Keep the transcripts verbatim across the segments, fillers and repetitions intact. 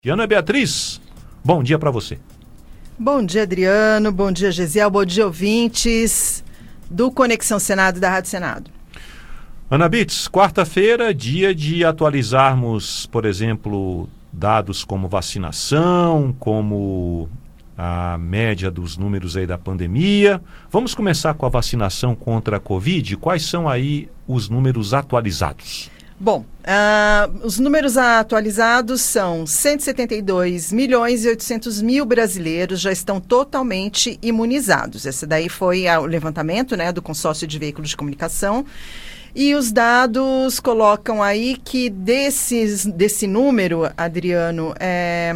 Ana Beatriz, bom dia para você. Bom dia, Adriano, bom dia, Gesiel, bom dia, ouvintes do Conexão Senado da Rádio Senado. Ana Beatriz, quarta-feira, dia de atualizarmos, por exemplo, dados como vacinação, como a média dos números aí da pandemia. Vamos começar com a vacinação contra a Covid. Quais são aí os números atualizados? Bom, uh, os números atualizados são cento e setenta e dois milhões e oitocentos mil brasileiros já estão totalmente imunizados. Esse daí foi a, o levantamento, né, do consórcio de veículos de comunicação. E os dados colocam aí que desses, desse número, Adriano, é,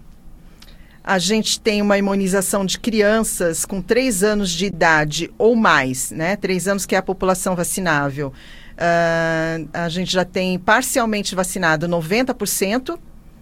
a gente tem uma imunização de crianças com três anos de idade ou mais, né? três anos que é a população vacinável. Uh, a gente já tem parcialmente vacinado noventa por cento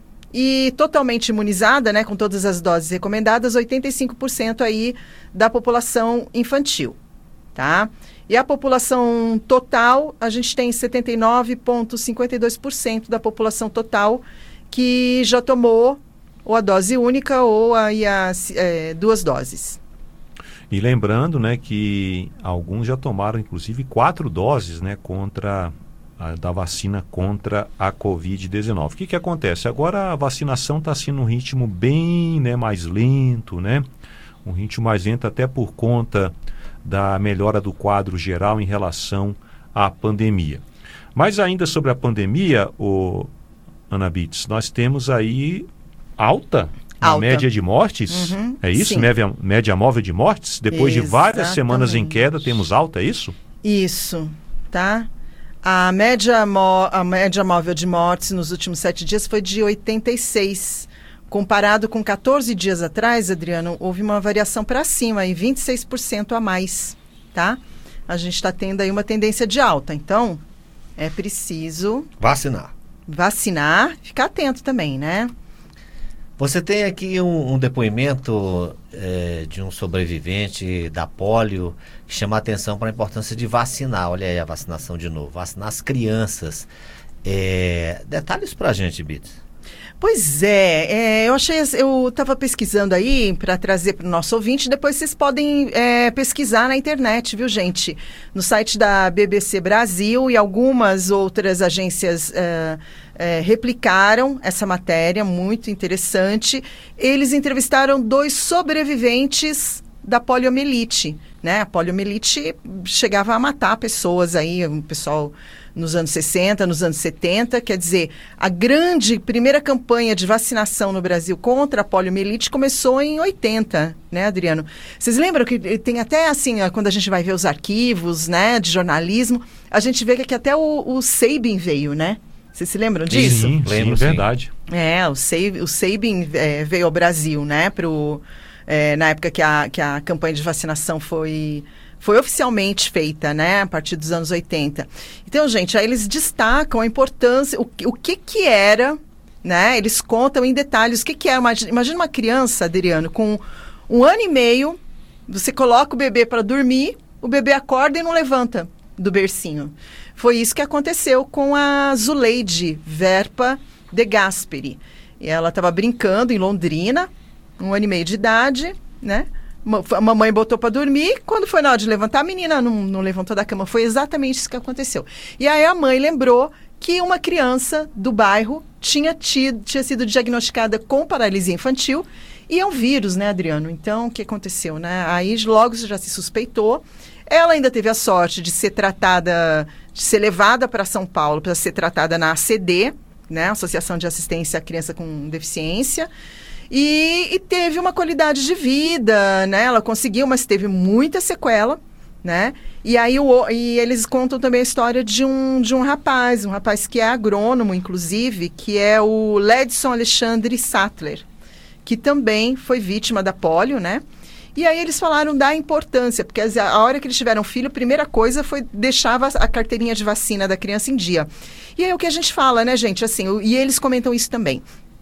e totalmente imunizada, né, com todas as doses recomendadas, oitenta e cinco por cento aí da população infantil, tá? E a população total, a gente tem setenta e nove vírgula cinquenta e dois por cento da população total que já tomou ou a dose única ou aí as é, duas doses. E lembrando, né, que alguns já tomaram, inclusive, quatro doses, né, contra a, da vacina contra a covid dezenove. O que que acontece? Agora a vacinação está sendo um ritmo bem, né, mais lento, né? Um ritmo mais lento até por conta da melhora do quadro geral em relação à pandemia. Mas ainda sobre a pandemia, o Ana Beatriz, nós temos aí alta a Alta. média de mortes, uhum, é isso? Sim. Média, média móvel de mortes? Depois Exatamente. de várias semanas em queda, temos alta, é isso? Isso, tá? A média, mo- a média móvel de mortes nos últimos sete dias foi de oitenta e seis. Comparado com quatorze dias atrás, Adriano, houve uma variação para cima, e vinte e seis por cento a mais, tá? A gente está tendo aí uma tendência de alta, então é preciso Vacinar. vacinar, ficar atento também, né? Você tem aqui um, um depoimento é, de um sobrevivente da polio que chama a atenção para a importância de vacinar. Olha aí a vacinação de novo. Vacinar as crianças. É, detalhes para a gente, Beatriz. Pois é, é, eu achei, eu estava pesquisando aí para trazer para o nosso ouvinte, depois vocês podem é, pesquisar na internet, viu, gente? No site da B B C Brasil e algumas outras agências é, é, replicaram essa matéria, muito interessante. Eles entrevistaram dois sobreviventes da poliomielite, né? A poliomielite chegava a matar pessoas aí, o pessoal nos anos sessenta, nos anos setenta, quer dizer, a grande primeira campanha de vacinação no Brasil contra a poliomielite começou em oitenta, né, Adriano? Vocês lembram que tem até, assim, quando a gente vai ver os arquivos, né, de jornalismo, a gente vê que até o, o Sabin veio, né? Vocês se lembram disso? Sim, Lembro, sim, sim. verdade. É, o, Sab, o Sabin é, veio ao Brasil, né, pro, é, na época que a, que a campanha de vacinação foi... Foi oficialmente feita, né, a partir dos anos oitenta. Então, gente, aí eles destacam a importância, o, o que que era, né, eles contam em detalhes o que que era. Imagina, imagina uma criança, Adriano, com um ano e meio, você coloca o bebê para dormir, o bebê acorda e não levanta do bercinho. Foi isso que aconteceu com a Zuleide Verpa de Gasperi. E ela estava brincando em Londrina, um ano e meio de idade, né? A mamãe botou para dormir, quando foi na hora de levantar, a menina não, não levantou da cama. Foi exatamente isso que aconteceu. E aí a mãe lembrou que uma criança do bairro tinha, tido, tinha sido diagnosticada com paralisia infantil e é um vírus, né, Adriano? Então, o que aconteceu, né? Aí logo já se suspeitou. Ela ainda teve a sorte de ser tratada, de ser levada para São Paulo para ser tratada na A C D, né, Associação de Assistência à Criança com Deficiência. E, e teve uma qualidade de vida, né? Ela conseguiu, mas teve muita sequela, né? E aí o, e eles contam também a história de um, de um rapaz, um rapaz que é agrônomo, inclusive, que é o Ledson Alexandre Sattler, que também foi vítima da polio, né? E aí eles falaram da importância, porque a hora que eles tiveram filho, a primeira coisa foi deixar a carteirinha de vacina da criança em dia. E aí o que a gente fala, né, gente? Assim, e eles comentam isso também.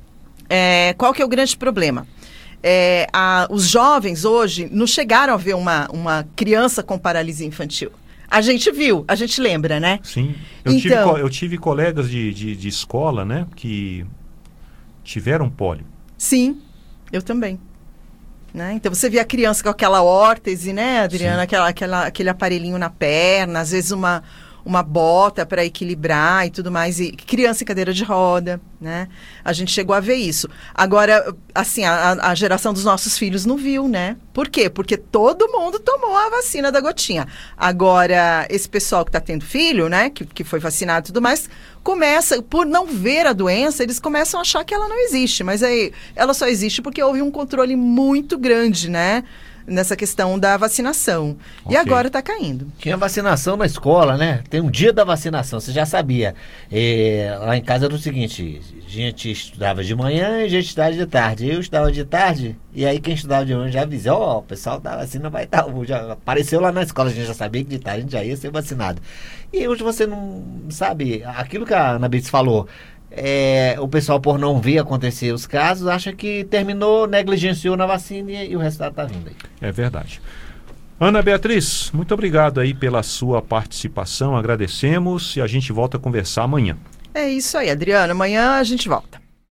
É, qual que é o grande problema? É, a, os jovens hoje não chegaram a ver uma, uma criança com paralisia infantil. A gente viu, a gente lembra, né? Sim. Eu, Então, tive, eu tive colegas de, de, de escola, né, que tiveram pólio? Sim, eu também. Né? Então você vê a criança com aquela órtese, né, Adriana? Aquela, aquela, aquele aparelhinho na perna, às vezes uma, uma bota para equilibrar e tudo mais. E criança em cadeira de roda, né? A gente chegou a ver isso. Agora, assim, a, a geração dos nossos filhos não viu, né? Por quê? Porque todo mundo tomou a vacina da gotinha. Agora, esse pessoal que está tendo filho, né, que, que foi vacinado e tudo mais, começa, por não ver a doença, eles começam a achar que ela não existe. Mas aí, ela só existe porque houve um controle muito grande, né? Nessa questão da vacinação. Okay. E agora está caindo. Tinha vacinação na escola, né? Tem um dia da vacinação, você já sabia. É, lá em casa era o seguinte, a gente estudava de manhã e a gente estudava de tarde. Eu estudava de tarde, e aí quem estudava de manhã já avisou, ó, oh, o pessoal da vacina vai estar, já apareceu lá na escola, a gente já sabia que de tarde a gente já ia ser vacinado. E hoje você não sabe, aquilo que a Ana Beatriz falou, É, o pessoal, por não ver acontecer os casos, acha que terminou, negligenciou na vacina e, e o resultado está vindo aí. É verdade. Ana Beatriz, muito obrigado aí pela sua participação, agradecemos e a gente volta a conversar amanhã. É isso aí, Adriana, amanhã a gente volta.